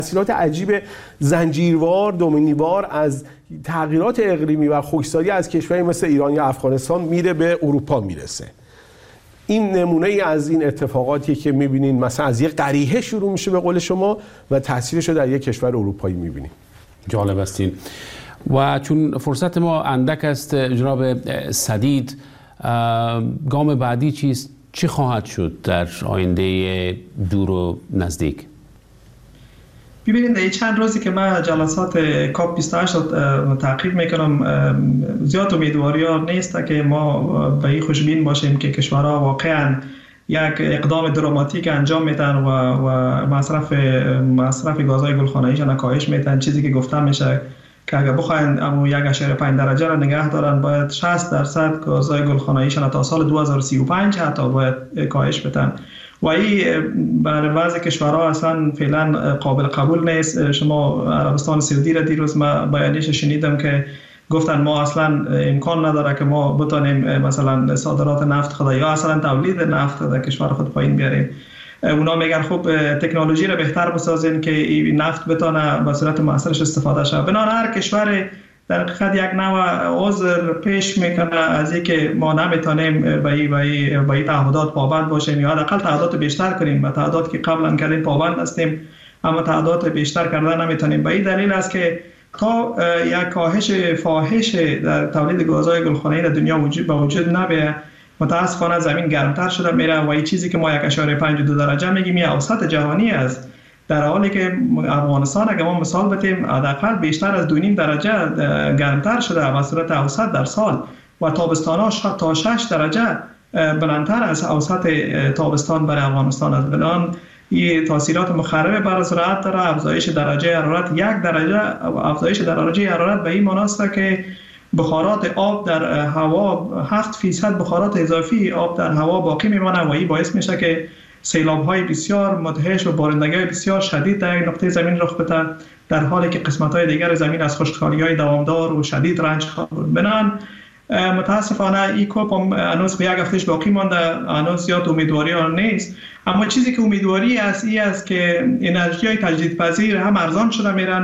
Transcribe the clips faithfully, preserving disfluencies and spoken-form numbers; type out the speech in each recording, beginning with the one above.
تأثیرات عجیب زنجیروار دومینیوار از تغییرات اقلیمی و خشکسالی از کشوری مثل ایران یا افغانستان میره به اروپا میرسه. این نمونه ای از این اتفاقاتی که میبینین مثلا از یک قریحه شروع میشه به قول شما و تاثیرش رو در یک کشور اروپایی میبینیم. جالب استین. و چون فرصت ما اندک است جناب سدید، گام بعدی چیست؟ چی خواهد شد در آینده دور و نزدیک؟ ببینید این چند روزی که من جلسات کاپ بیست و هشت تعقیب میکنم، زیاد امیدواری ها نیست که ما به این خوشبین باشیم که کشورها واقعا یک اقدام دراماتیک انجام میدن و و مصرف مصرف گازهای گلخانه‌ایشان کاهش میدن. چیزی که گفته میشه که اگر بخواین اما یک اشاره پنج درجه را نگه دارن، باید شصت درصد گازهای گلخانه‌ایشان تا سال دو هزار و سی و پنج حتی باید کاهش بدن و این برای بعضی کشورها اصلا فعلا قابل قبول نیست. شما عربستان سعودی را دیروز ما بیانیش شنیدم که گفتن ما اصلا امکان نداره که ما بتونیم مثلا صادرات نفت خود یا اصلا تولید نفت در کشور خود پایین بیاریم. اونا میگن خب تکنولوژی را بهتر بسازین که این نفت بتونه به صورت مؤثرش استفاده شه. بنابراین هر کشور در حقیقت یک نوع عذر پیش میکنه از اینکه ما نمیتونیم به این به این تعهدات پابند باشیم یا حداقل تعهدات بیشتر کنیم. به تعهدات که قبلا کردیم پابند هستیم اما تعهدات بیشتر کردن نمیتونیم. به این دلیل است که تا یک کاهش فاحش در تولید گازهای گلخانه‌ای در دنیا وجود به وجود نبیه، متاسفانه زمین گرمتر شده میره و این چیزی که ما یک اشاره پنج دو درجه میگیم این اوسط جهانی است، در حالی که افغانستان اگه ما مثال بتیم حداقل بیشتر از دو نیم درجه گرمتر شده به صورت اوسط در سال و تابستان‌ها تا شش درجه بلندتر از اوسط تابستان برای افغانستان است. بنابراین این تاثیرات مخرب بر زراعت داره. افزایش درجه حرارت یک درجه افزایش درجه حرارت به این معنی است که بخارات آب در هوا هفت فیصد بخارات اضافی آب در هوا باقی میمانه و این باعث میشه که سیلاب‌های بسیار مدهش و بارندگی‌های بسیار شدید در یک نقطه زمین رخ بده، در حالی که قسمت‌های دیگر زمین از خشکسالی‌های دوامدار و شدید رنج خواهد. بنابراین متاسفانه این کوپ هنوز به یک هفتهش باقی مانده، هنوز زیاد امیدواری ها نیست. اما چیزی که امیدواری است این است که انرژی‌های تجدیدپذیر هم ارزان شده میرن،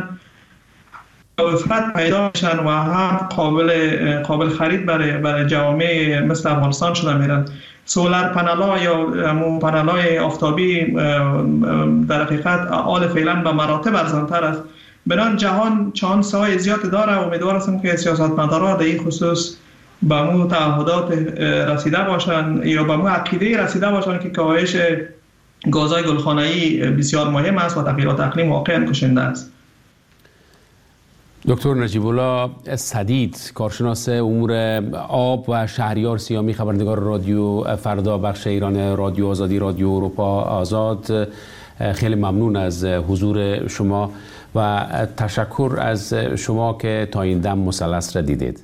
وفرت پیدا میشن و هم قابل قابل خرید برای برای جوامع مثل افغانستان شده میرن. سولار پنل‌ها یا همون پنل‌های آفتابی در حقیقت آل فعلا به مراتب ارزان‌تر است. بنابراین جهان چانس‌های زیاد داره. امیدوار هستم که سیاستمداران در این خصوص به مو تعهدات رسیده باشن یا به مو عقیده رسیده باشن که کاهش گازهای گلخانه‌ای بسیار مهم است و تغییرات اقلیم واقعاً کشنده است. دکتر نجیب الله سدید، کارشناس امور آب و شهریار سیامی، خبرنگار رادیو فردا، بخش ایران رادیو آزادی، رادیو اروپا آزاد، خیلی ممنون از حضور شما و تشکر از شما که تا این دم مثلث را دیدید.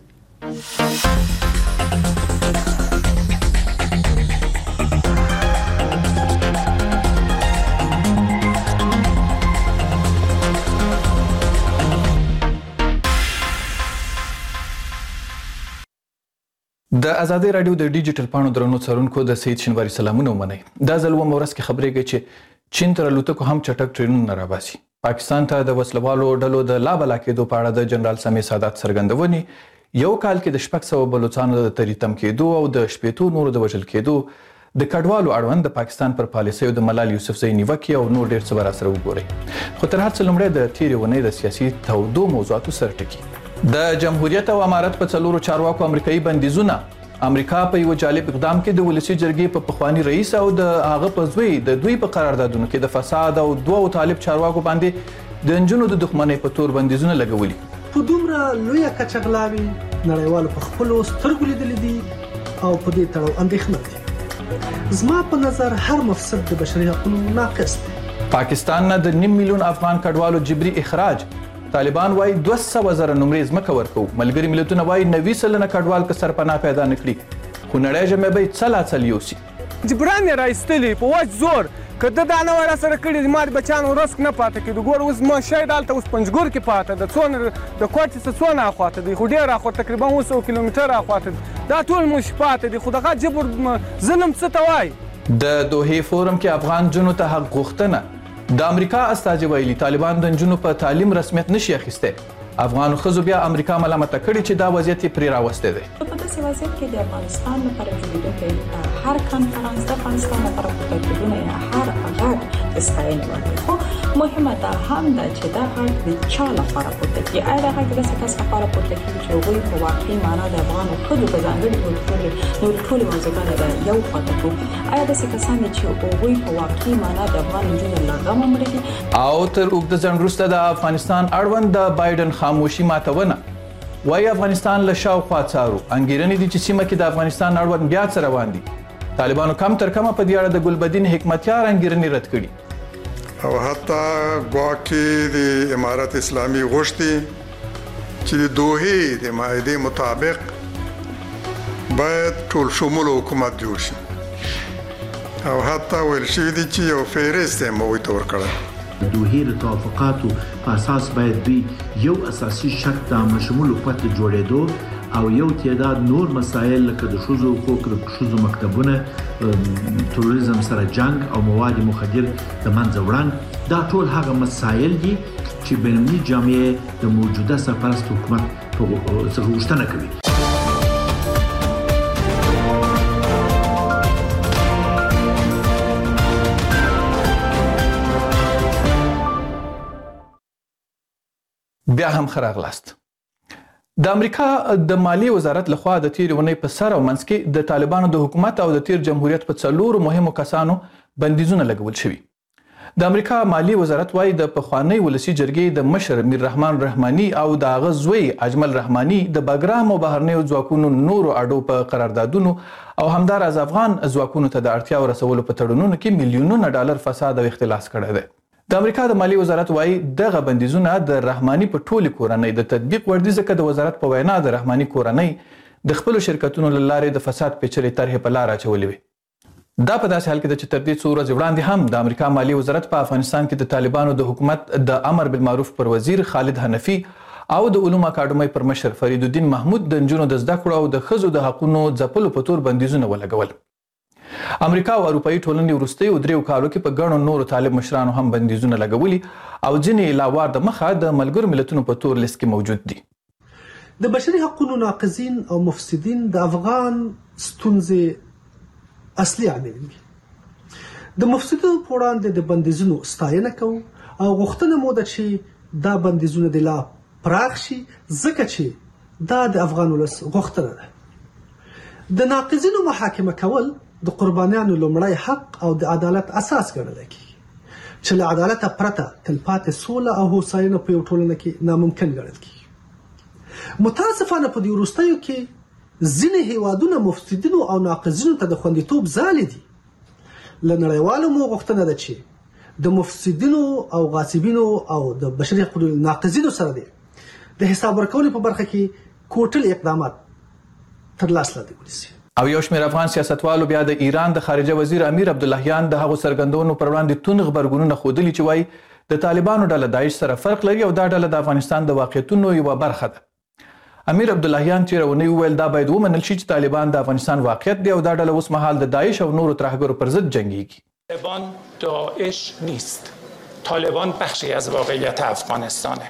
د ازادي رادیو د ډیجیټل پاڼو درنو څارونکو د سید شینواری سلامونه ومنئ. دا ځل ومه ورځ کې خبرېږي چې چین تر الوتکو هم چټک ټرینونه راباسي. پاکستان ته د وسلوالو ډلو د لابلا کېدو په اړه د جنرال سامي سادات څرګندونې، یو کال کې د شپږ سوه بلوڅانو د تریتم کېدو او د شپېتو نورو د وژل کېدو، د کډوالو اړوند د پاکستان پر پالیسیو د ملال یوسفزۍ نیوکې او نور ډېر څه به راسره وګورئ. خو تر هر څه لومړی د تېرې اونۍ د سیاسي تودو موضوعاتو سر ټکي. د جمهوریت او امارت په څلورو چارواکو امریکایي بندیزونه، امریکا په یو جالب اقدام کې د ولسی جرګې په پخوانی رئیس او د هغه په زوی د دوی په قراردادونو کې د فساد او دوه طالب چارواکو باندې د انجونو د دښمنۍ په تور بندیزونه لګولي. په دومره لویه کچه غلاوي نړیوالو په خپلو سترګو لیدلي دي او په دې تړاو اندېښنه دي. زما په نظر هر مفسد د بشري حقوقو ناقص دی. پاکستان نه د نیم میلیون افغان کډوالو جبري اخراج. طالبان وايي دوه سوه زره نمرې ځمکه ورکوو. ملګري ملتونه وايي نوي سلنه کډوال که سرپناه پیدا نه کړي، خو نړۍ ژمی به یې څل اڅل یوسي. جبران یې رایستلي په وچ زور، که ده دا نه وای راسره کړي ما د بچیانو رزق نه پاته کېدو. ګوره اوس ما شاید هلته اوس پنجګور کې پاته ده، څونه د کوټې څه څونه اخواته دی، خو ډېر اخوا تقریبا اووه سوه کیلومتره اخواته دی. دا ټول موږ پاته دي، خو دغه جبر ظلم څه ته وایي. د دوحې فورم کې افغان جنو ته حق غوښتنه د امریکا استازي ویلي طالبان د نجونو په تعلیم رسمیت نشي اخیستی. افغان ښځو بیا امریکا ملامته کړي چې دا وضعیت یې پرې راوستی دی. په داسې وضعیت کې د افغانستان لپاره جوړېدونکی هر کنفرانس د افغانستان لپاره پورته کېدونه یا هر غږ د ستاینې وړ دی. خو مهمه دا هم ده چې دا غږ د چا لپاره پورته کېږي. آیا دا غږ د داسې کس لپاره پورته کېږي چې هغوی په واقعي معنا د افغانو ښځو په ځانګړي ټولې نورې ټولې موضوعګانې د یو خواته کړو؟ آیا داسې کسان دي چې هغوی په واقعي معنا د افغان نجونو له غمه مړه دي؟ او تر اوږده ځنډ وروسته د افغانستان اړوند د بایډن خاموشي ماتونه وایي افغانستان له شاوخوا څارو. انګېرنې دي چې سیمه کې د افغانستان اړوند بیا څه روان دي. طالبانو کم تر کمه په دې اړه د ګلبدین حکمتیار انګېرنې رد کړي او حتی ګواکې د امارت اسلامي غوښتي چې د دوحې د معاهدې مطابق باید ټول شمول حکومت جوړ شي او حتی ویل شوي دي چې یو فهرست یې هغوی ته ورکړی. دوحې د توافقاتو په اساس باید دوی یو اساسي شرط د مشمول حکومت د جوړېدو او یو تعداد نور مسایل لکه د ښځو حقوق، د ښځو مکتبونه، تروریزم سره جنگ او مواد مخدر د منځه وړاندې، دا ټول هغه مسایل دي چې بینالمللي جامعه د موجوده سرپرست حکومت څخه غوښتنه کوي. بیا هم ښه راغلاست. د امریکا د مالیې وزارت لخوا د تېرې اونۍ په سر او منځ کې د طالبانو د حکومت او د تېر جمهوریت په څلورو مهمو کسانو بندیزونه لګول شوي. د امریکا مالیې وزارت وایي د پخوانۍ ولسي جرګې د مشر میر رحمان رحماني او د هغه زوی اجمل رحماني د بګرام او بهرنیو ځواکونو نورو اډو په قراردادونو او همداراز افغان ځواکونو ته د اړتیاو رسولو په تړونونو کې میلیونونه ډالر فساد او اختلاس کړی دی. د امریکا د مالیې وزارت وایي دغه بندیزونه د رحماني په ټولې کورنۍ د تطبیق وړ دي ځکه د وزارت په وینا د رحماني کورنۍ د خپلو شرکتونو له لارې د فساد پیچلې طرحې په لار اچولې وې. دا په داسې حال کې ده چې تر دې څو ورځې وړاندې هم د امریکا مالیې وزارت په افغانستان کې د طالبانو د حکومت د امر بالمعروف پر وزیر خالد حنفي او د علوم اکاډمۍ پر مشر فرید الدین محمود د نجونو د زده کړو او د ښځو د حقونو ځپلو په تور بندیزونه ولګول. امریکا او اروپایي ټولنې وروستیو دریو کالو کې په ګڼو نورو طالب مشرانو هم بندیزونه لګولي او ځینې لاوار د مخه د ملګرو ملتونو په تور لیست کې موجود دي. د بشري حقوقو ناقضین او مفسدین د افغان ستونزې اصلي عامل دي. د مفسدینو په وړاندې د بندیزونو ستاینه کوو او غوښتنه مو ده چې دا بندیزونه د لا پراخ شي ځکه چې دا د افغان ولس غوښتنه ده. د ناقضینو محاکمه کول د قربانیانو لومړی حق او د عدالت اساس ګڼل کېږي چې له عدالته پرته تلپاتې سوله او هوساینه په یو ټولنه کې ناممکن ګڼل کېږي. متاسفانه په دې وروستیو کې ځینې هیوادونه مفسدینو او ناقضینو ته د خوندیتوب ځالې دي. له نړیوالو مو غوښتنه ده چې د مفسدینو او غاصبینو او د بشري حقوقو ناقضینو سره دی د حساب ورکولو په برخه کې کوټل اقدامات تر لاس لاندې ونیسي. او یو شمېر افغان سیاستوالو بیا د ایران د خارجه وزیر امیر عبداللهیان د هغو څرګندونو پر وړاندې توند غبرګونونه ښودلي چې وایي د طالبانو ډله داعش سره فرق لري او دا ډله د افغانستان د واقعیتونو یوه برخه ده. امیر عبداللهیان تېره اونۍ وویل دا باید ومنل شي چې طالبان د افغانستان واقعیت دی او دا ډله اوس مهال د داعش او نورو ترهګرو پر ضد جنګیږي. طالبان داعش نیست. طالبان بخشی از واقعیت افغانستانه.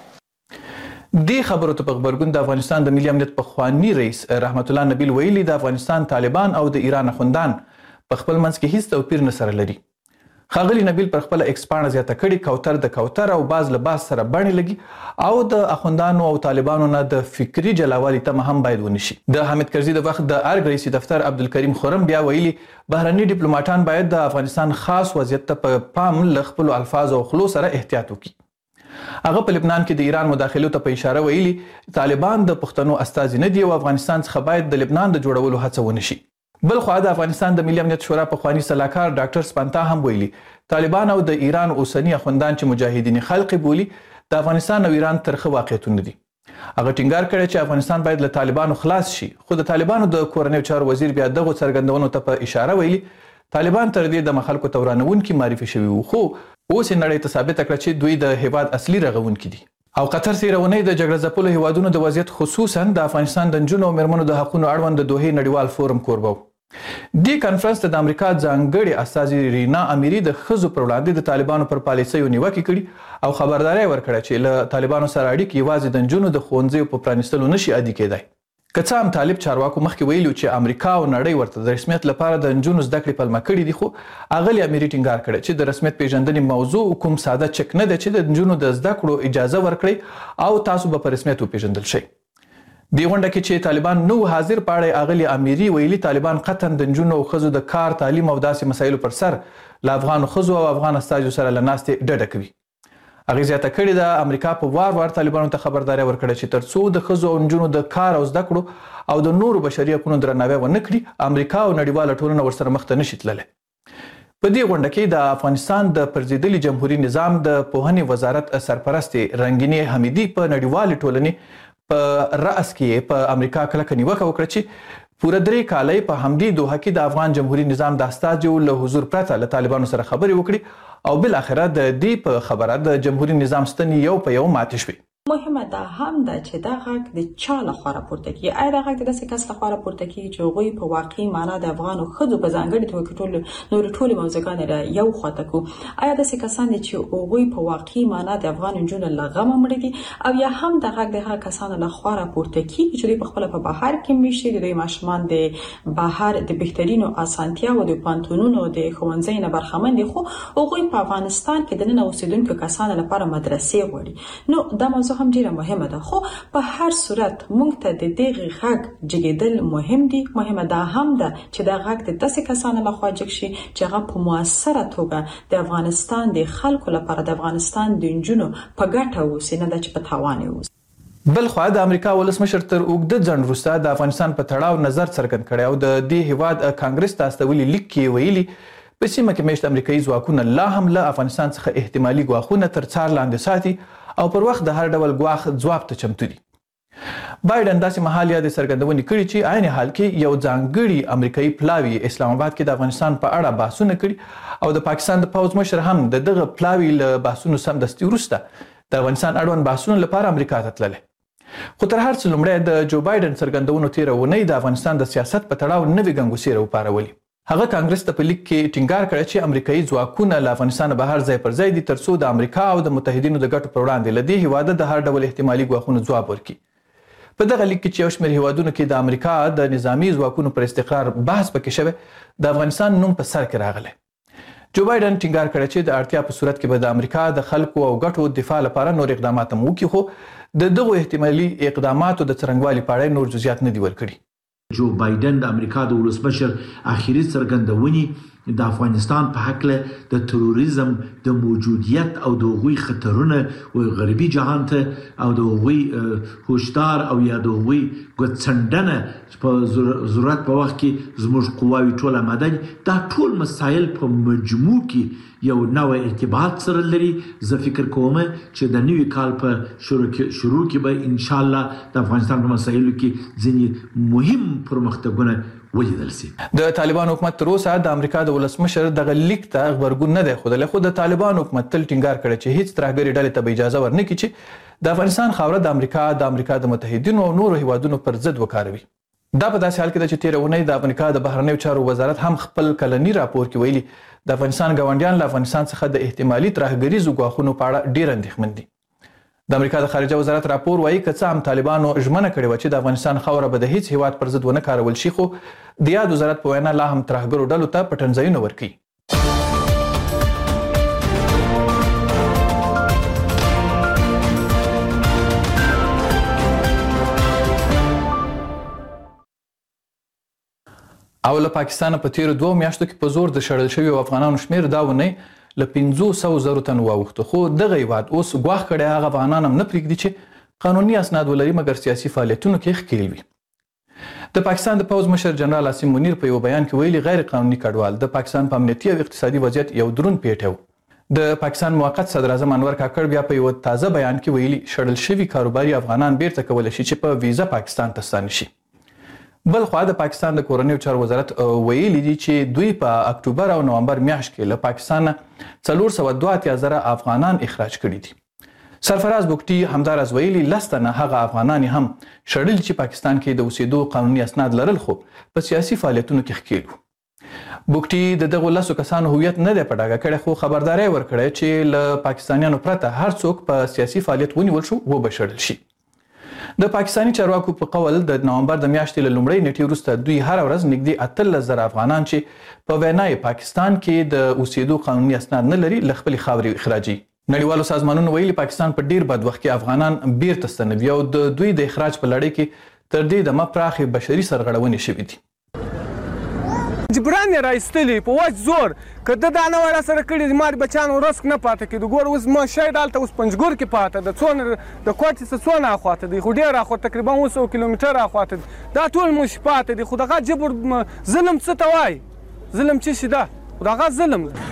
دې خبرو ته په غبرګون د افغانستان د ملي امنیت پخواني رئیس رحمت الله نبیل ویلي د افغانستان طالبان او د ایران اخوندان په خپل منځ کې هیڅ توپیر نه سره لري. ښاغلي نبیل پر خپله ایکس پاڼه زیاته کړې کوتر د کوتر او باز له باز سره بڼې لګي او د اخوندانو او طالبانو نه د فکري جلاوالي تمه هم باید ونشي. د حامد کرزي د وخت د ارګ رئیسي دفتر عبدالکریم خرم بیا ویلي بهرني ډیپلوماټان باید د افغانستان خاص وضعیت ته په پام له خپلو الفاظو او خلو سره احتیاط وکړي. هغه په لبنان کې د ایران مداخلو ته په اشاره ویلي طالبان د پښتنو استازي نه دي او افغانستان څخه باید د لبنان د جوړولو هڅه ونشي. بل خو د افغانستان د ملي امنیت شورا پخواني سلاکار ډاکټر سپانتا هم ویلي طالبان او د ایران اوسني اخوندان چې مجاهدین خلق بولي د افغانستان او ایران ترخه واقعیتونه دي. هغه ټینګار کړی چې افغانستان باید له طالبانو خلاص شي خو د طالبانو د کورنیو چارو وزیر بیا دغه څرګندونو ته په اشاره ویلي طالبان تر دې د خلکو ته ورانوونکي معرفي شوي وو خو اوس یې نړۍ ته ثابته کړه چې دوی د هیواد اصلي رغونکي دي. او قطر تېره اونۍ د جګړه ځپلو هیوادونو د وضعیت خصوصا د افغانستان د نجونو او مېرمنو د حقونو اړوند د دوحې نړیوال فورم کوربه و. دې کانفرنس ته د امریکا ځانګړې استازي رینا امیری د ښځو پر وړاندې د طالبانو پر پالیسیو نیوکې کړي او خبرداری ورکړه چې له طالبانو سره اړیکې یوازې د نجونو د ښوونځیو په پرانیستلو نشي عادي کیدای. که څه هم طالب چارواکو مخکې ویلي چې امریکا او نړۍ ورته د رسمیت لپاره د نجونو زده کړې پلمه کړي دي، خو اغلې امیري ټینګار کړی چې د رسمیت پیژندنې موضوع کوم ساده چک نه دی چې د نجونو د زده کړو اجازه ورکړي او تاسو به په رسمیت وپیژندل شئ. دې غونډه کې چې طالبان نو حاضر پاړی اغلې امیري ویلي طالبان قطعا د نجونو او ښځو د کار، تعلیم او داسې مسایلو پر سر له افغان ښځو او افغان استازو سره له ناستې ډډه کوي. هغې زیاته کړې ده امریکا په وار وار طالبانو ته خبرداری ورکړې چې تر څو د ښځو او نجونو د کار او زده کړو او د نورو بشري حقونو درناوی ونه کړي، امریکا او نړیواله ټولنه ورسره مخ ته نشي تللی. په دې غونډه کې د افغانستان د پرځېدلي جمهوري نظام د پوهنې وزارت سرپرستې رنګینې حمیدي په نړیوالې ټولنې په رأس کې په امریکا کلکه نیوکه وکړه چې پوره درې کاله په همدې دوحه کې د افغان جمهوري نظام د استازو له حضور پرته له طالبانو سره خبرې وکړي او بالاخره د دې په خبره د جمهوري نظام ستنې یو په یو ماتې شوې. مهمه دا هم ده چې دا غږ د چا لخوا راپورته کیږي. آیا دا غږ د داسې کس لخوا راپورته کیږي چې هغوی په واقعي معنا د افغانو ښځو په ځانګړې توګه کې ټول نورې ټولې موضوعګانې را یو خواته کړو؟ آیا داسې کسان دي چې هغوی په واقعي معنا د افغان نجونو له غمه مړه دي، او یا هم دا غږ د هغه کسانو لخوا راپورته کیږي چې دوی په خپله په بهر کې میشتي، د دوی ماشومان د بهر د بهترینو اسانتیاوو د پوهنتونونو د ښوونځیو نه برخمن دي، خو هغوی په افغانستان کې دننه اوسېدونکو کسانو لپاره مدرسې غواړي؟ نو دا موضوع هم ډیره مهمه ده، خو په هر صورت موږ ته د دغه غږ جګېدل مهم دي. مهمه دا هم ده چې دا غږ د داسې کسانو لخوا جګ شي چې هغه په موثره توګه د افغانستان د خلکو لپاره د افغانستان د نجونو په ګټه اوسي، نه ده چې په تاوان اوسي. بل خوا د امریکا ولسمشر تر اوږده ځنډ وروسته د افغانستان په تړاو نظر څرګند کړی او د دې هیواد کانګرس ته استولي لیک کې ویلي په سیمه کې میشت امریکایي ځواکونه لا هم له افغانستان څخه احتمالي ګواښونه تر څار لاندې ساتي او پر وخت د هر ډول ګواښ ځواب ته چمتو دي. بایدن داسې مهال یادې څرګندونې کړي چې عین حال کې یو ځانګړي امریکایي پلاوي اسلام آباد کې د افغانستان په اړه بحثونه کړي او د پاکستان د پوځ مشر هم د دغه پلاوي له بحثونو سمدستي وروسته د افغانستان اړوند بحثونو لپاره امریکا ته تللی. خو تر هر څه لومړی د جو بایدن څرګندونو تېره اونۍ د افغانستان د سیاست په تړاو نوې ګنګوسې راوپارولې. هغه کانګرس ته په لیک کې ټینګار کړی چې امریکایي ځواکونه له افغانستان بهر ځای پر ځای دي تر څو د امریکا او د متحدینو د ګټو پر وړاندې له دې هیواده د هر ډول احتمالي ګواښونو ځواب ورکړي. په دغه لیک کې چې یو شمېر هیوادونو کې د امریکا د نظامي ځواکونو پر استقرار بحث پکې شوی، د افغانستان نوم په سر کې راغلی. جو بایدن ټینګار کړی چې د اړتیا په صورت کې به د امریکا د خلکو او ګټو دفاع لپاره نور اقدامات هم وکړي، خو د دغو احتمالي اقداماتو د څرنګوالي په اړه نور جزئیات نه دي ورکړي. جو بایدن د امریکا د ولسمشر اخیری څرګندونې د افغانستان په هکله د تروریزم د موجودیت او د هغوی خطرونه او غربي جهان ته او د هغوی هوشدار او یا د هغوی ګوتڅنډنه په ضرورت په وخت کې زموږ قواوې ټول آماده دي. دا ټول مسایل په مجموع کې یو نوې ارتباط سره لري. زه فکر کوم چې د نوي کال په شروع کې به ان شاء الله د افغانستان په مسایلو کې ځینې مهم پرمختګونه ولیدل شي. د طالبان حکومت تر اوسه د امریکا د ولسمشر دغه لیک ته غبرګون نه دی ښودلی، خو د طالبان حکومت تل ټینګار کړی چې هیڅ ترهګرې ډلې ته به اجازه ورنکړي چې د افغانستان خاوره د امریکا د امریکا د متحدینو او نورو هیوادونو پر ضد وکاروي. دا په داسې حال کې ده چې تېره اونۍ د امریکا د بهرنیو چارو وزارت هم خپل کلني راپور کې ویلي د افغانستان ګاونډیان له افغانستان څخه د احتمالي ترهګریزو ګواښونو په اړه ډېر اندېښمن دي. د امریکا د خارجه وزارت راپور وایي که څه هم طالبانو ژمنه کړې وه چې د افغانستان خاوره به د هیڅ هیواد پر ضد ونه کارول شي، خو د یاد وزارت په وینا لا هم ترهګرو ډلو ته پټنځایونه ورکوي. او له پاکستانه په تیرو دوو میاشتو کې په زور د شړل شویو افغانانو شمېر دا ونۍ له پنځو سوو زرو تنو واوښته، خو دغه هیواد اوس ګواښ کړی هغه افغانان هم نه پرېږدي چې قانوني اسناد ولري مګر سیاسي فعالیتونو کې ښکېل وي. د پاکستان د پوځ مشر جنرال عاصم منیر په یو بیان کې ویلي غیر قانوني کډوال د پاکستان په امنیتي او اقتصادي وضعیت یو دروند پیټی و. د پاکستان موقت صدر اعظم انور کاکړ بیا په یو تازه بیان کې ویلي شړل شوي کاروباري افغانان بیرته کولی شي چې په ویزا پاکستان ته ستانه شي. بل خوا د پاکستان د کورنیو چارو وزارت ویلي دي چې دوی په اکتوبر او نومبر میاشت کې له پاکستان څلور سوه دوه اتیا زره افغانان اخراج کړي دي. سرفراز بوکټي همداراز ویلي لس تنه هغه افغانان هم شړل چې پاکستان کې د اوسېدو قانوني اسناد لرل خو په سیاسي فعالیتونو کې ښکېل وو. بوکټي د دغو لسو کسانو هویت نه دی په ډاګه کړی خو خبرداری ورکړی چې له پاکستانیانو پرته هر څوک په سیاسي فعالیت ونیول شو وبه شړل شي. د پاکستاني چارواکو په قول د نومبر د میاشتې له لومړۍ نیټې وروسته دوی هره ورځ نږدې اتلس زره افغانان چې په وینای پاکستان کې د اوسېدو قانوني اسناد نه لري له خپلې خاورې اخراجي. نړیوالو سازمانونو ویلي پاکستان په ډیر بد وخت کې افغانان بیرته ستنوي او د دوی د اخراج په لړۍ کې تر دې دمه پراخې بشري سرغړونې شوې دي. جبران یې رایستلی په وچ زور که ده دا نه وای راسره کړي زما د بچیانو رزق نه پاته کېدو. ګوره اوس زما شی دلته اوس پنجګور کې پاته ده، څونه د کوټې څه څونه اخواته دی، خو ډېر اخوا تقریبا اووه سوه کیلومیټر اخواته دی. دا ټول موږ پاته دي، خو دغه جبر ظلم څه ته وایي؟ ظلم څه شي ده؟ خو دغه ظلم ده.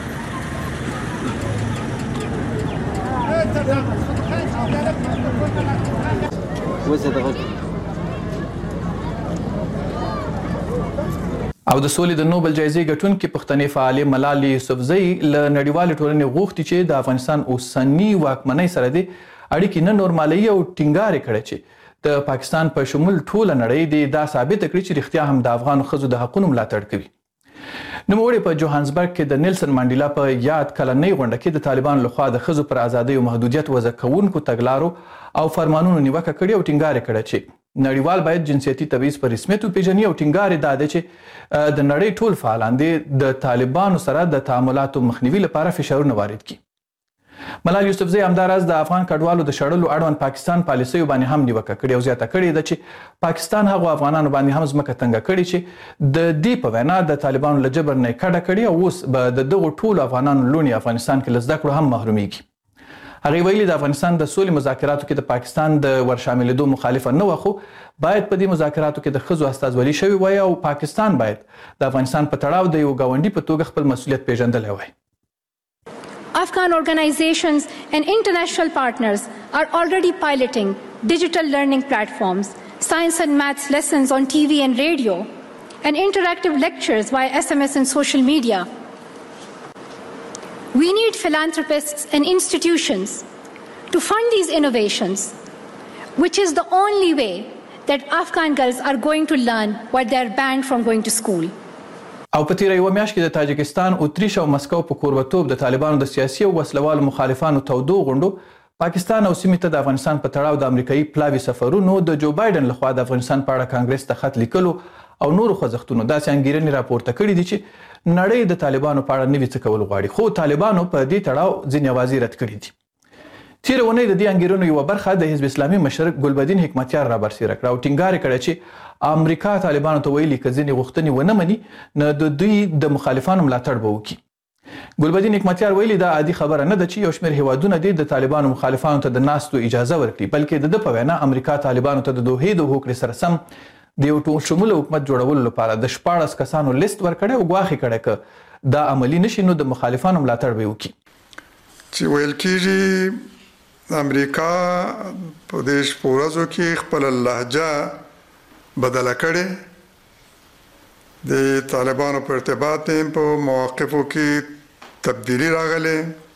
او د سولې د نوبل جایزې ګټونکې پښتنې فعالې ملالۍ یوسفزۍ له نړیوالې ټولنې غوښتي چې د افغانستان اوسني واکمنۍ سره د اړیکې نه نورمالوي او ټینګار یې کړی چې د پاکستان په شمول ټوله نړۍ دې دا ثابته کړي چې رښتیا هم د افغانو ښځو د حقونو ملاتړ کوي. نوموړي په جوهانسبرګ کې د نیلسن منډیلا په یاد کلنۍ غونډه کې د طالبانو لخوا د ښځو پر ازادۍ او محدودیت وضع کوونکو تګلارو او فرمانونو نیوکه کړې او ټینګار یې کړی چې نړیوال باید جنسیتي تبعیض په رسمیت وپېژني او ټینګار یې دا دی چې د نړۍ ټول فعالان دې د طالبانو سره د تعاملاتو مخنیوي لپاره فشارونه وارد کړي. ملالۍ یوسفزۍ همداراز د افغان کډوالو د شړلو اړوند پاکستان پالیسیو باندې هم نیوکه کړې او زیاته کړې ده چې پاکستان هغو افغانانو باندې هم ځمکه تنګه کړې چې د دې په وینا د طالبانو له جبر نه یې کډه کړې او اوس به د دغو ټولو افغانانو لوڼې افغانستان کې له زده کړو هم محرومیږي. هغې ویلي د افغانستان د سولې مذاکراتو کې د پاکستان د ورشاملېدو مخالفه نه وه خو باید په دې مذاکراتو کې د ښځو استازولي شوې وای او پاکستان باید د افغانستان په تړاو د یو ګاونډي په توګه خپل مسؤلیت پیژندلی وای. Afghan organizations and international partners are already piloting digital learning platforms, science and maths lessons on T V and radio, and interactive lectures via S M S and social media. We need philanthropists and institutions to fund these innovations, which is the only way that Afghan girls are going to learn while they are banned from going to school. او په تیره یوه میاشت کې د تاجکستان، اتریش او مسکو په کوربتوب د طالبانو د سیاسي او وسلوالو مخالفانو تودو غونډو پاکستان او سیمې ته د افغانستان په تړاو د امریکایي پلاوي سفرونو د جو بایډن لخوا د افغانستان په اړه کانګرس ته خط لیکلو او نورو خوځښتونو داسې انګیرنې راپورته کړي دي چې نړۍ د طالبانو په اړه نوي څه کول غواړي، خو طالبانو په دې تړاو ځینې اوازې رد کړي دي. تیره اونۍ د دې انګیرنو یوه برخه د حزب اسلامي مشر ګلبدین حکمتیار رابرسېره کړه او ټینګار یې کړی چې امریکا طالبانو ته ویلي که ځینې غوښتنې ونه مني نو د دوی د مخالفانو ملاتړ به وکړي. ګلبدین حکمتیار ویلي دا عادي خبره نه ده چې یو شمېر هیوادونه دې د طالبانو مخالفانو ته د ناستو اجازه ورکړي، بلکې د ده په وینا امریکا طالبانو ته د دوحې د هوکړې سره سم د یو ټول شموله حکومت جوړولو لپاره د شپاړس کسانو لیست ورکړی او ګواښ یې کړی که دا عملي نشي نو د مخالفانو ملاتړ به یې وکړي. چې ویل کېږي امریکا په دې شپو ورځو کې خپله لهجه بدله کړې، د طالبانو په ارتباط په مواقفو کې تبدیلی راغلی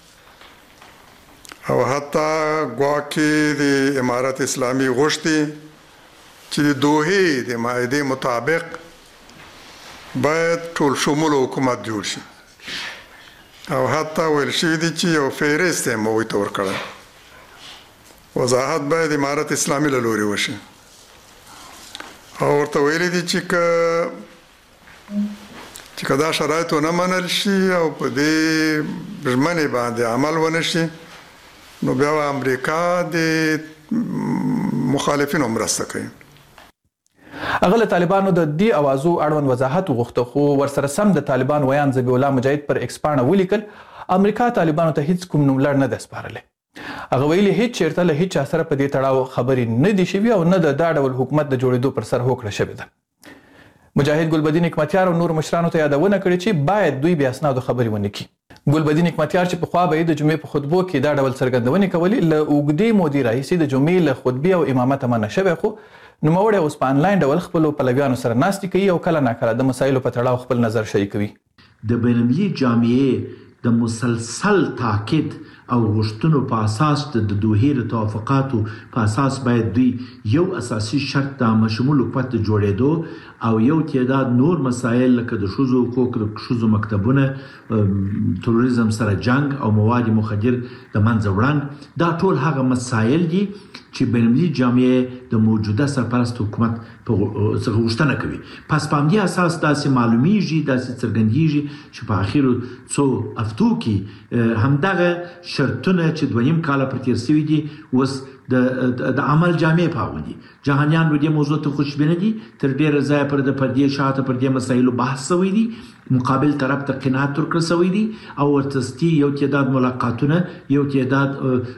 او حتی ګواکې د امارت اسلامي غوښتي چې د دوحې د معاهدې مطابق باید ټول شمول حکومت جوړ شي او حتی ویل شوي دي چې یو فهرست یې هغوی ته ورکړی، وضاحت باید امارت اسلامي له لورې وشي او ورته ویلي دي چې که چې که دا شرایط ونه منل شي او په دې ژمنې باندې عمل ونه شي نو بیا امریکا د مخالفینو مرسته کوي. هغه له طالبانو د دې اوازو اړوند وضاحت وغوښته خو ورسره سم د طالبان ویان ذبیح الله مجاهد پر ایکس پاڼه ولیکل امریکا طالبانو ته هیڅ کوم نوملړ نه ده سپارلی. هغه ویلي هیڅ چیرته له هیچ چا سره په دې تړاو خبرې نه دي شوي او نه د دا ډول حکومت د جوړېدو پر سر هوکړه شوې ده. مجاهد ګلبدین حکمتیار او نور مشرانو ته یادونه کړې چې باید دوی بې اسنادو خبرې ونه کړي. ګلبدین حکمتیار چې پخوا به یې د جمعې په خطبو کې دا ډول څرګندونې کولې له اوږدې مودې راهیسې د جمعې له خطبې او امامته منع شوی، خو نوموړی اوس په انلاین ډول خپلو پلویانو سره ناستې کوي او کله ناکله د مسایلو په تړاو خپل نظر شریکوي. د بینالمللي جامعې د مسلسل تاکید او غوښتنو په اساس د دوحې د توافقاتو په اساس باید دوی یو اساسي شرط د مشمول حکومت جوړېدو او یو تعداد نور مسایل لکه د ښځو حقوق، د ښځو مکتبونه، تروریزم سره جنگ او مواد مخدر د منځه وړاندې، دا ټول هغه مسایل دي چې بینالمللي جامعه د موجوده سرپرست حکومت په څخه غوښتنه کوي. پس په همدې اساس داسې معلومیږي، داسې څرګندیږي چې په اخرو څو هفتو کې همدغه شرطونه چې دویم کاله پر تیر شوي دي اوس د عمل جامع پاغوندي. جهانیان به دې موضوع ته خوشبینه دي، تر ډیره ځایه پر د پردې شاته پر دې مسایلو بحث شوی دي، مقابل طرف ته قناعت ورکړل شوی دي او ورته یو تعداد ملاقاتونه، یو تعداد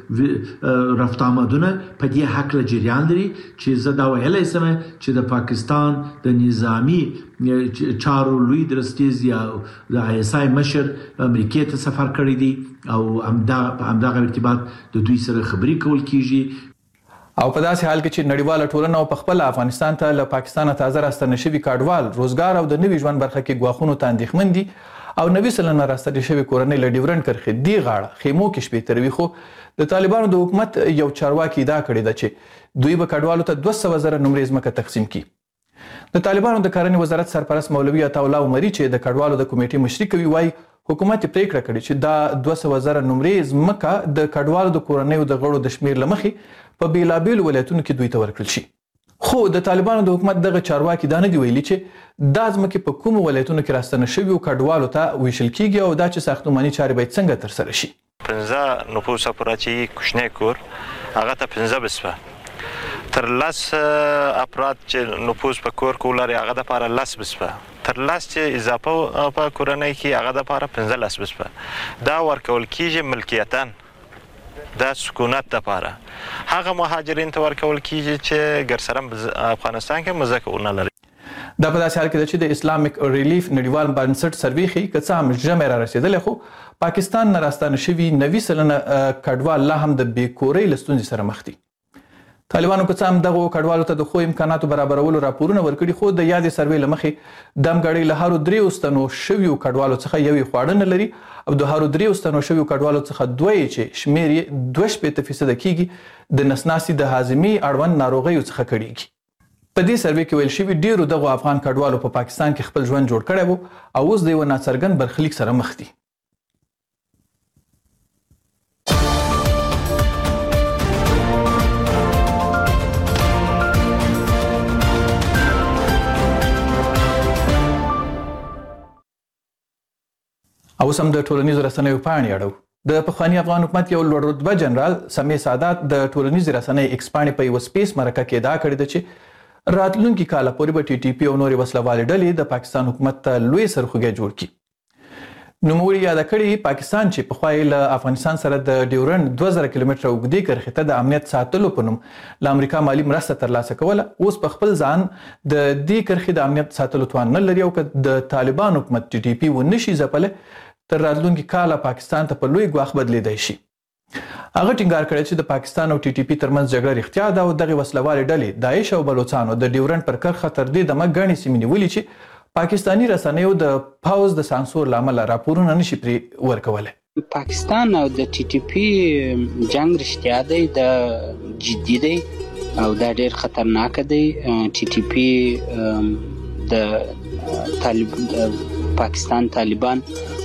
رفت آمدونه په دې هکله جریان لري چې زه دا ویلی شم چې د پاکستان د نظامي چارو لوی درستیز یا د آی اس آی مشر امریکې ته سفر کړی دی او همدغه ارتباط د دوی سره خبرې کول کیږي. او په داسې حال کې چې نړیواله ټولنه او په خپل افغانستان ته له پاکستانه تازه راستنه شوي کډوال روزګار او د نوي ژوند برخه کې ګواښونو ته اندېښمن دي او نوي سلنه راستنې شوې کورنۍ له ډیورنډ کرښې دې غاړه خیمو کې شپې تروي. خو د طالبانو د حکومت یو چارواکي ادعا کړې ده چې دوی به کډوالو ته دوه سوه زره نمرې ځمکه تقسیم کړي. د طالبانو د کرنې وزارت سرپرست مولوي عطاالله عمري چې د کډوالو د کمیټې مشري کوي وایي حکومت پریکړه کړې چې دا دوه سوه زره نمرې ځمکه د کډوالو د کورنیو د غړو د شمیر له مخې په بیلابیلو ولایتونو کې دوی ته ورکړل شي. خو د طالبانو د حکومت دغه چارواکي دا نه دي ویلي چې دا ځمکې په کومو ولایتونو کې راستنه شویو کډوالو ته ویشل کیږي او دا چې ساختماني چارې باید څنګه ترسره شي. پنځه نفوس پوره چې کوچنی کور هغه ته پنځه بسپه، تر لس افراد چې نفوس په کور کې ولري هغه دپاره لس بسپه، تر لس چې اضافه په کورنۍ کې هغه دپاره پنځه لس بسپه. دا ورکول کیږي ملکیتاً د سکونت دپاره. هغه مهاجرین ته ورکول کیږي چې ګرسره افغانستان کې مځکه ونه لري. دا په داسې حال کې ده چې د اسلامیک ریلیف نړیوال بنسټ سروې ښیي که څه هم ژمی را رسېدلی خو پاکستان نه راستانه شوي نوي سلنه کډوال لا هم د بېکورۍ له ستونزې سره مخ دي. طالبانو که څه هم دغو کډوالو ته د ښو امکاناتو برابرولو راپورونه ورکړي خو د یادې سروې له مخې دمګړۍ له هرو دریو ستنو شویو کډوالو څخه یوې خواړه نه لري او د هرو دریو ستنو شویو کډوالو څخه دوه یې چې شمېر یې دوه شپېته فیصده کیږي د نسناسي د هاضمې اړوند ناروغیو څخه کړېږي. په دې سروې کې ویل شوي ډیرو دغو افغان کډوالو په پاکستان کې خپل ژوند جوړ کړی و او اوس د یوه ناڅرګند برخلیک سره مخ دي. او سم د ټولنیزو رسنیو پاڼې اړو. د پخواني افغان حکومت یو لوړ رتبه جنرال سمیع سادات د ټولنیزې رسنۍ ایکس پاڼې په یوه سپیس مرکه کې ادعا کړې ده چې راتلونکي کاله پورې به ټي ټي پي او نورې وسلوالې ډلې د پاکستان حکومت ته لوی سرخوږی جوړ کړي. نوموړي یاده کړې پاکستان چې پخوا یې له افغانستان سره د ډیورنډ دوه زره کیلومتره اوږدې کرښې ته د امنیت ساتلو په نوم له امریکا مالي مرسته ترلاسه کوله، اوس په خپل ځان د دې کرښې د امنیت ساتلو توان نه لري او که د طالبان حکومت ټي ټي پي ونه شي ځپلی تر راتلونکي کاله پاکستان ته په لوی ګواښ بدلیدای شي. هغه ټینګار کړی چې د پاکستان او ټي ټي پي ترمنځ جګړه رښتیا ده او دغې وسلوالې ډلې داعش او بلوچانو د ډیورنډ پر کرښه تر دې دمه ګڼې سیمې نیولي چې پاکستاني رسنیو د پوځ د سانسور له امله راپورونه نشي پرې ورکولی. پاکستان او د ټي ټي پي جنګ رښتیا دی، د جدي دی او دا ډېر خطرناک دی. ټي ټي پي د طالب پاکستان طالبان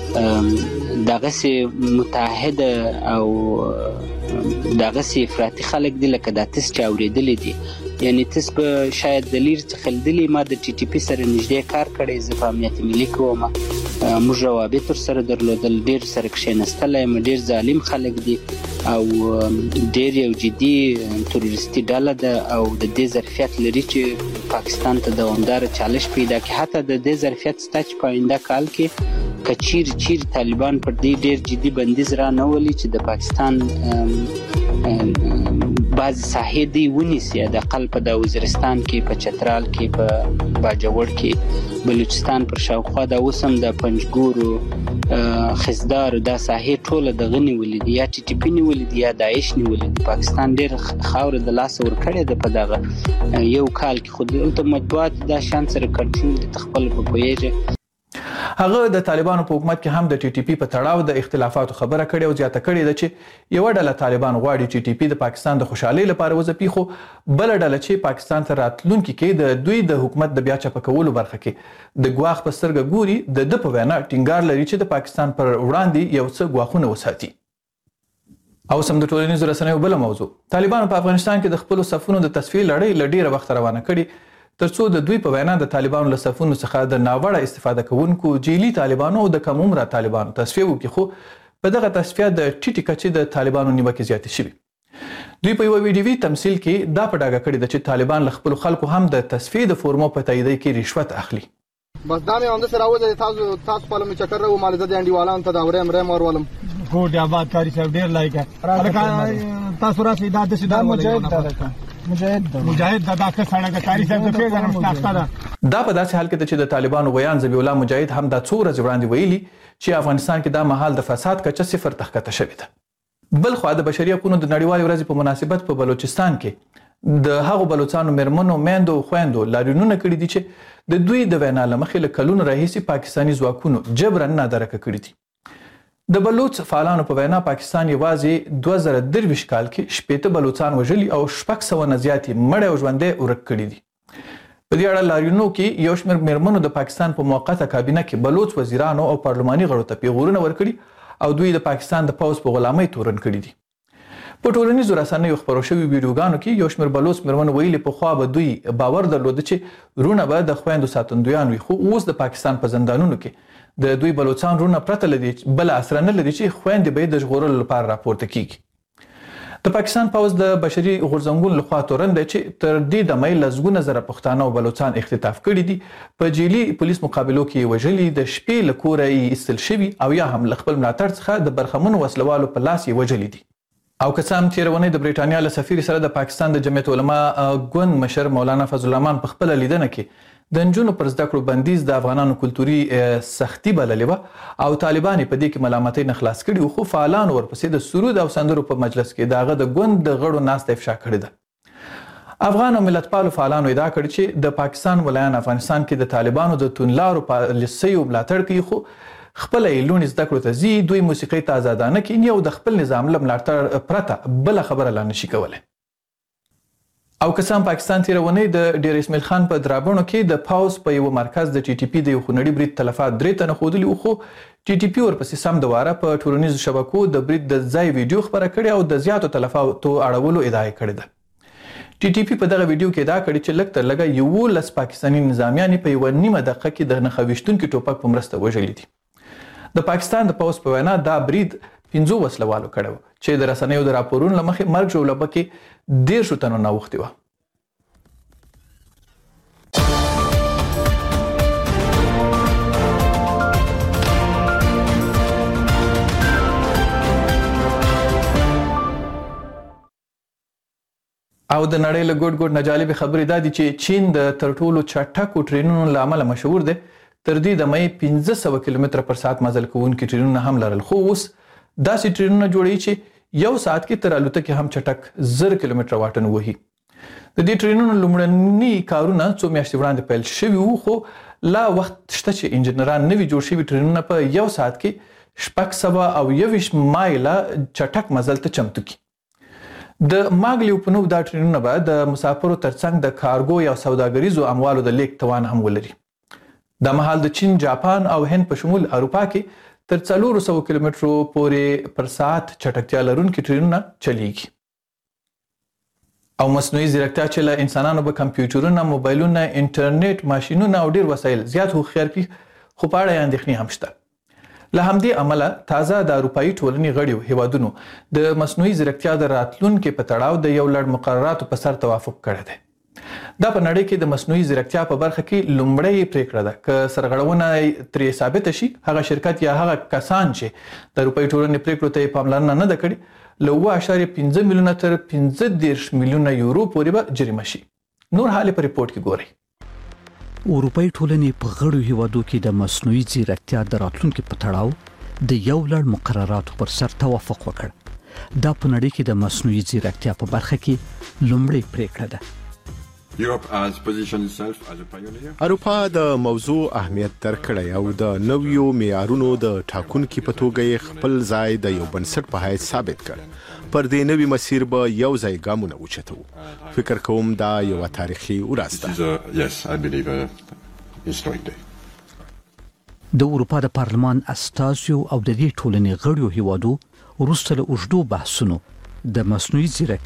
دغسې متحده او دغسې افراطي خلک دي لکه دا تس چې اورېدلی دي. یعنې تس به شاید د لیر څخه لیدلی ما د ټي ټي پي سره نږدې کار کړی، زه په امنیت ملي کې وم، موږ روابط ورسره درلودل، ډېر سره کښېنستلی یم، ډېر ظالم خلک دي او ډېر یو جدي تروریستي ډله ده او د دې ظرفیت لري چې پاکستان ته دوامداره چالش پیدا کړي. حتی د دې ظرفیت شته چې په آینده کال کې که چیرې چیرې طالبان پر دې ډېر جدي بندیز را نه ولي چې د پاکستان بعضې ساحې دوی ونیسي، حداقل په د وزیرستان کې، په چترال کې، په باجوړ کې، بلوچستان پر شاوخوا دا اوس هم د پنجګورو خزدارو دا ساحې ټوله دغه نیولې دي، یا ټي ټي پي نیولې دي یا داعش نیولې دي. پاکستان ډېر خاوره د لاسه ورکړې ده په دغه یو کال کې، خو دلته مطبوعات دا شان سره کنټرول دي، ته خپله په پوهېږې. هغه د طالبانو په حکومت کې هم د ټي ټي پی په تړاو د اختلافاتو خبره کړې او زیاته کړې ده چې یو ډله طالبان غواړي ټي ټي پی د پاکستان د خوشحالۍ لپاره وځپي، خو بل ډله چې پاکستان ته راتلونکي کې د دوی د حکومت د بیا چپه کولو برخه کې د ګواښ په سترګه ګوري، د ده په وینا ټینګار لري چې د پاکستان پر وړاندې یو څه ګواښونه وساتي. او سم د ټولنیزو رسنیو بل موضوع، طالبانو په افغانستان کې د خپلو صفونو د تصفیې لړۍ له ډیره وخت روانه کړي، ترڅو د دوی په وینا د طالبانو له صفونو څخه د ناوړه استفاده کوونکو جیلي طالبانو او د کم عمره طالبانو تصفیه وکړي، خو په دغه تصفیه د ټیټې کچې د طالبانو نیوکې زیاتې شوي. دوی په یو ویډیوي تمثیل کې دا په ډاګه کړي ده چې طالبان له خپلو خلکو هم د تصفیې د فورمو په تاییدۍ کې رشوت اخلي. بس دا مې همداسې راوځي، تاسو تاسو په لمې چکر راو مال زه د انډیوالانو ته دا وریم ریم ورولم کوټ آباد کاری صاحب ډیر لایګه تاسو راشي دا د سیدا مجاهد دا مجاهد مجاهد دا د سړک کاری صاحب ته پیغام شناخته ده. دا په داسې حال کې چې د طالبانو ویان ذبیح الله مجاهد هم دا څو ورځې وړاندې ویلي چې افغانستان کې دا مهال د فساد کچه صفر ته ښکته شوې ده. بل خوا د بشري حقوقو د نړیوالې ورځې په مناسبت په بلوچستان کې د هغو بلوچستانو میرمنو میندو خویندو لاریونونه کړي دي چې د دوی د وینا له مخې له کلونو راهیسې پاکستاني ځواکونو جبرا نادرکه کړي دي. د بلوچ فعالانو په وینا پاکستان یوازې دوه زره درویشت کال کې شپېته بلوچان وژلي او شپږ سوه نه زیاتې مړه او ژوندی ورک کړي دي. په دې اړه لاریونونو کې یو شمېر میرمنو د پاکستان په موقته کابینه کې بلوچ وزیرانو او پارلماني غړو ته پیغورونه ورکړي او دوی د پاکستان د پوځ په غلامۍ تورن کړي دي. په ټولنیزو رسنیو خپرو شوي ویډیوګانو کې یو شمېر بلوچ میرمنو ویلي پخوا به دوی باور درلوده چې رونه به د خویندو ساتندویان وي، خو اوس د پاکستان په زندانونو کې د دوی بلوچان رونه پرته لدی بل اسره نه لري چې خويندې به د ژغورلو لپاره راپورته کیږي. د پاکستان پوځ د بشري غورځنګونو لخوا تورن دی چې تر دې دمه یې لسګونه زره پښتانه او بلوچان اختطاف کړي دي، په جیلي پولیس مقابلو کې وژلي، د شپې له کوره یې ایستل شوي او یا هم له خپل ملاتړ څخه د برخمنو وسلوالو په لاس یې وژلي دي. او که څه هم تېره اونۍ د برېټانیا له سفیر سره د پاکستان د جمعیت علما ګوند مشر مولانا فضل الرحمن په خپله لیدنه کې د نجونو پر زده کړو بندیز د افغانانو کلتوري سختي بللې وه او طالبان یې په دې کې ملامتۍ نه خلاص کړي وو، خو فعالانو ورپسې د سرود او سندرو په مجلس کې د هغه د ګوند د غړو ناسته افشا کړې ده. افغان او ملتپالو فعالانو ادعا کړې چې د پاکستان ولایان افغانستان کې د طالبانو د توندلارو پالیسیو ملاتړ کوي، خو خپله یې لوڼې زده کړو ته ځي، دوی موسیقۍ ته ازادانه کیني او د خپل نظام له ملاتړ پرته بله خبره لا نشي کولی. او که څه هم پاکستان تېره اونۍ د ډیر اسماعیل خان په درابڼو کې د پوځ په یوه مرکز د ټي ټي پي د یو خونړي برید تلفات درې تنه ښودلي وو، خو ټي ټي پي ورپسې سم د واره په ټولنیزو شبکو د برید د ځای ویډیو خپره کړې او د زیاتو تلفاتو اړولو ادعا یې کړې ده. ټي ټي پي په دغه ویډیو کې ادعا کړې چې لږ تر لږه یولس پاکستاني نظامیان په یوه نیمه دقیقه کې د نښه ویشتونکي ټوپک په مرسته وژلي دي. د پاکستان د پوځ په وینا دا برید پنځو وسلوالو کړی و چې د رسنیو د راپورونو له مخې مرګ ژوبله پکې دېرشو تنو نه اوښتې وه. او د نړۍ له ګوټ ګوټ نه جالبې خبرې دا دي چې چین د تر ټولو چټکو ټرینونو له امله مشهور دی. تر دې دمه یې پنځه سوه کیلومتره پر ساعت مزل کوونکي ټرینونه هم لرل، خو اوس داسې ټرینونه جوړوي چې یو ساعت کې تر الوتکې هم چټک زر کیلومتره واټن وهي. د دې ټرینونو لومړني کارونه څو میاشتې وړاندې پیل شوي وو، خو لا وخت شته چې انجنیران نوي جوړ شوي ټرینونه په یو ساعت کې شپږ سوه او یوویشت مایله چټک مزل ته چمتو کړي. د ماګلیو په نوم دا ټرینونه به د مسافرو ترڅنګ د کارګو یا سوداګریزو اموالو د لیږد توان هم ولري. دا مهال د چین، جاپان او هند په شمول اروپا کې تر څلورو سوو کیلومترو پورې پر ساعت چټکتیا لرونکي ټرینونه چلیږي. او مصنوعي ځیرکتیا چې له انسانانو به کمپیوټرونه، موبایلونه، انټرنیټ، ماشینونه او ډیر وسایل زیات هوښیار کړي، خو په اړه یې اندېښنې هم شته. له همدې امله تازه د اروپایي ټولنې غړیو هیوادونو د مصنوعي ځیرکتیا د راتلونکي په تړاو د یو لړ مقرراتو په سر توافق کړی دی. دا په نړۍ کې د مصنوعي ځیرکتیا په برخه کې لومړۍ پریکړه ده. که سرغړونه ترې ثابته شي، هغه شرکت یا هغه کسان چې د اروپایي ټولنې پریکړو ته یې پاملرنه نه ده کړې، له اوه اعشاریه پنځه میلیونه تر پنځه دېرش میلیونه یورو پورې به جریمه شي. نور حال په ریپورټ کې ګورئ. اروپایي ټولنې په غړو هیوادو کې د مصنوعي ځیرکتیا د راتلونکي په تړاو د یو لړ مقرراتو پر سر توافق وکړ. دا په نړۍ کې د مصنوعي ځیرکتیا په برخه کې لومړۍ پریکړه ده. اروپا د موضوع اهمیت درکړی او د نویو معیارونو د ټاکونکي په توګه خپل ځای د یو بنسټ په حیث ثابت کړ. پر دې نوي مسیر به یو ځای ګامونه اوچتو. فکر کوم دا یو تاریخي ورځ ده. د اروپا د پارلمان استازیو او د دې ټولنې غړیو هیوادو وروسته له اوږدو بحثونو د مصنوعي ځیرکتیا